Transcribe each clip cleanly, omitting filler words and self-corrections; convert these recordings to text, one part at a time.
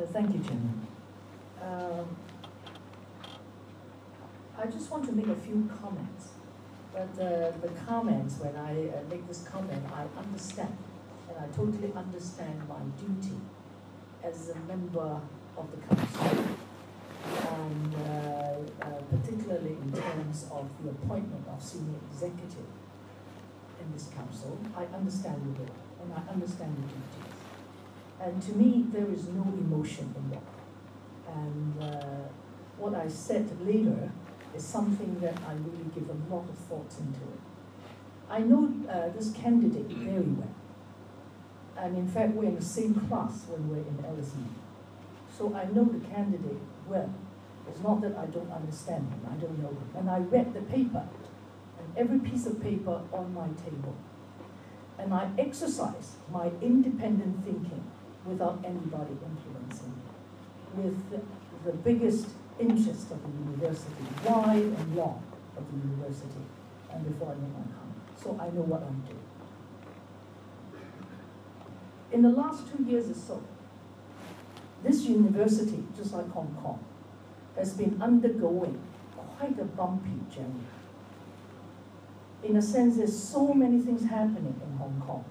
Thank you, Chairman. I just want to make a few comments. But the comments, when I make this comment, I understand, and I totally understand my duty as a member of the council, and particularly in terms of the appointment of senior executive in this council. I understand the role, and I understand the duties. And to me, there is no emotion involved. And what I said later is something that I really give a lot of thoughts into it. I know this candidate very well. And in fact, we're in the same class when we're in LSE. So I know the candidate well. It's not that I don't understand him, I don't know him. And I read the paper, and every piece of paper on my table. And I exercise my independent thinking without anybody influencing me, with the biggest interest of the university, wide and long of the university, and before I make my comment. So I know what I'm doing. In the last 2 years or so, this university, just like Hong Kong, has been undergoing quite a bumpy journey. In a sense, there's so many things happening in Hong Kong.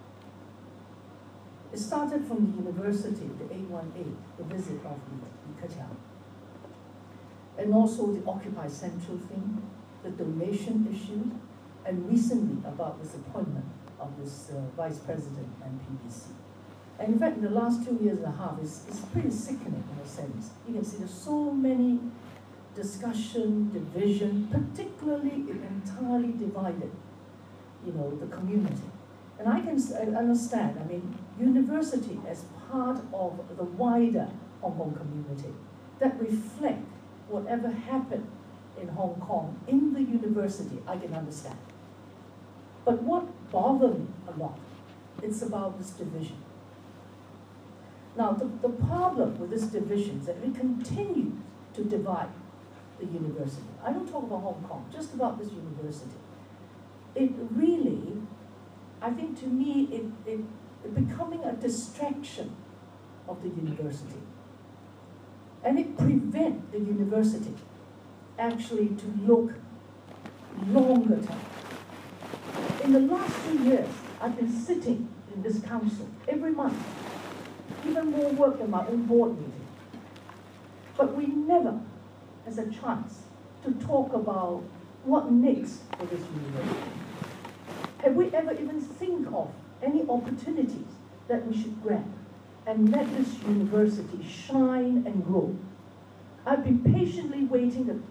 It started from the university, the 818, the visit of Li Keqiang, and also the Occupy Central thing, the donation issue, and recently about this appointment of this vice president and PVC. And in fact, in the last 2 years and a half, it's pretty sickening in a sense. You can see there's so many discussion, division, particularly it entirely divided, the community. And I can understand, university as part of the wider Hong Kong community that reflect whatever happened in Hong Kong in the university, I can understand. But what bothered me a lot, it's about this division. Now, the problem with this division is that we continue to divide the university. I don't talk about Hong Kong, just about this university. It really, I think to me, it becoming a distraction of the university. And it prevents the university actually to look longer term. In the last 2 years, I've been sitting in this council every month, even more work than my own board meeting. But we never has a chance to talk about what next for this university. Have we ever even think of any opportunities that we should grab and let this university shine and grow? I've been patiently waiting the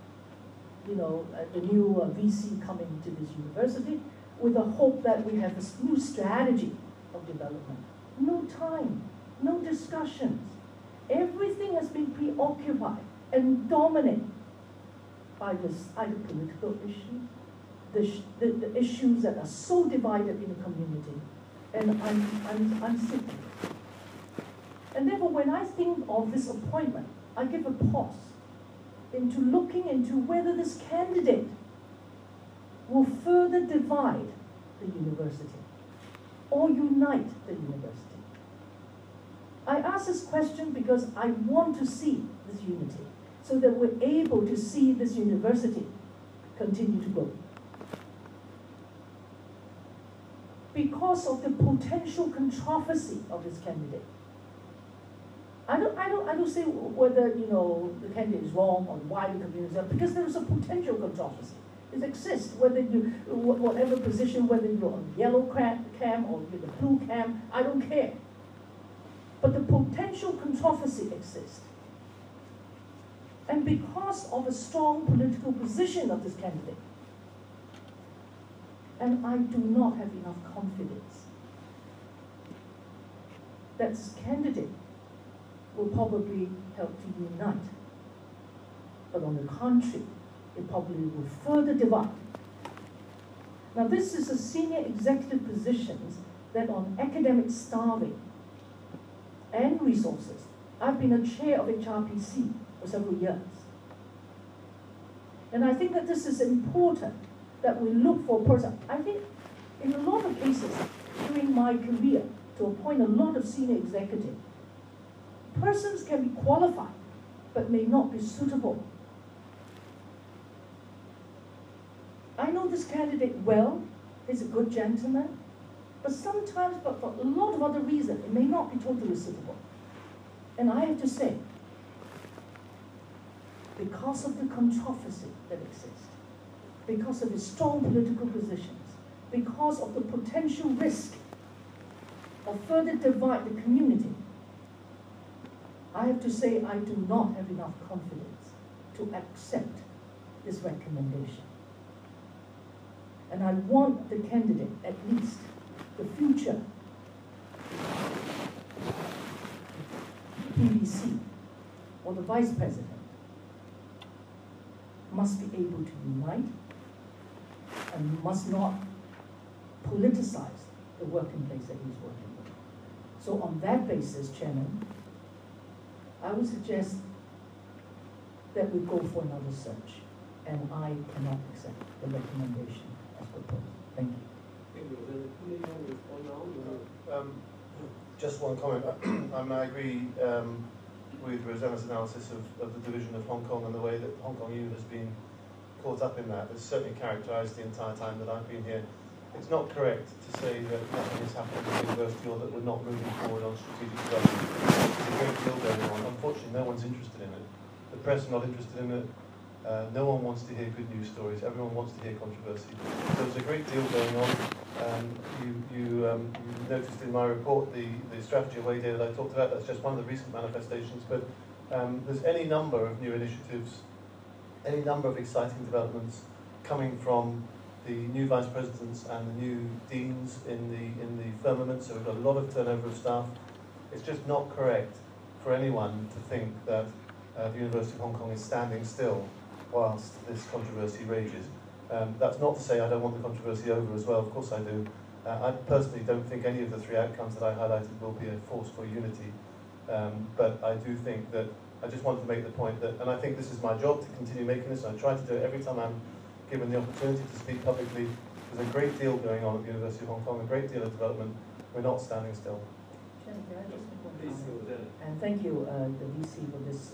new VC coming to this university with the hope that we have a new strategy of development. No time, no discussions. Everything has been preoccupied and dominated by this either political issues, the issues that are so divided in the community. And I'm sick of it. And therefore, when I think of this appointment, I give a pause into looking into whether this candidate will further divide the university or unite the university. I ask this question because I want to see this unity so that we're able to see this university continue to grow. Because of the potential controversy of this candidate. I don't say whether the candidate is wrong or why the community is, because there is a potential controversy. It exists, whether you, whatever position, whether you're on the yellow cam or you're the blue cam, I don't care. But the potential controversy exists. And because of a strong political position of this candidate, and I do not have enough confidence that this candidate will probably help to unite. But on the contrary, it probably will further divide. Now this is a senior executive positions that on academic staffing and resources. I've been a chair of HRPC for several years. And I think that this is important that we look for a person. I think in a lot of cases during my career to appoint a lot of senior executives, Persons can be qualified, but may not be suitable. I know this candidate well, he's a good gentleman, but sometimes, but for a lot of other reasons, it may not be totally suitable. And I have to say, because of the controversy that exists, because of his strong political positions, because of the potential risk of further divide the community, I have to say I do not have enough confidence to accept this recommendation. And I want the candidate, at least the future PVC or the vice president, must be able to unite and must not politicize the working place that he's working with. So on that basis, Chairman, I would suggest that we go for another search, and I cannot accept the recommendation as proposed. Thank you. Just one comment. I agree with Rosanna's analysis of the division of Hong Kong and the way that Hong Kong U has been caught up in that. It's certainly characterised the entire time that I've been here. It's not correct to say that nothing has happened at the university or that we're not moving forward on strategic development. There's a great deal going on. Unfortunately, no one's interested in it. The press are not interested in it. No one wants to hear good news stories. Everyone wants to hear controversy. So there's a great deal going on. You noticed in my report the strategy away day that I talked about. That's just one of the recent manifestations. But there's any number of new initiatives, any number of exciting developments coming from the new vice presidents and the new deans in the firmament. So we've got a lot of turnover of staff. It's just not correct for anyone to think that the University of Hong Kong is standing still whilst this controversy rages. That's not to say I don't want the controversy over as well, of course I do. I personally don't think any of the three outcomes that I highlighted will be a force for unity, but I do think that, I just wanted to make the point that, and I think this is my job to continue making this, and I try to do it every time I'm given the opportunity to speak publicly. There's a great deal going on at the University of Hong Kong, a great deal of development. We're not standing still. Chairman, can I just make one comment? And thank you, the VC, for this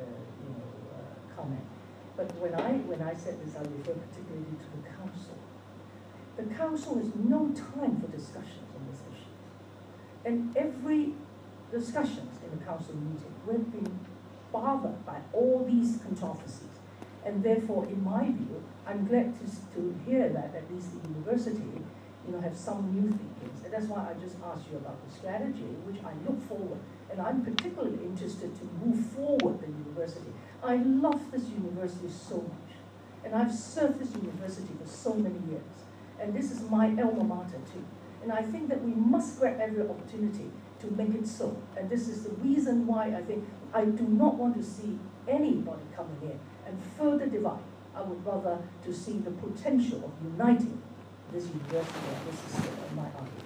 comment. But when I said this, I refer particularly to the council. The council has no time for discussions on this issue. And every discussions in the council meeting, we've been bothered by all these controversies. And therefore, in my view, I'm glad to hear that at least the university, have some new thinkings. And that's why I just asked you about the strategy, which I look forward. And I'm particularly interested to move forward the university. I love this university so much. And I've served this university for so many years. And this is my alma mater too. And I think that we must grab every opportunity to make it so. And this is the reason why I think I do not want to see anybody coming in and further divide. I would rather to see the potential of uniting this university. This is my argument.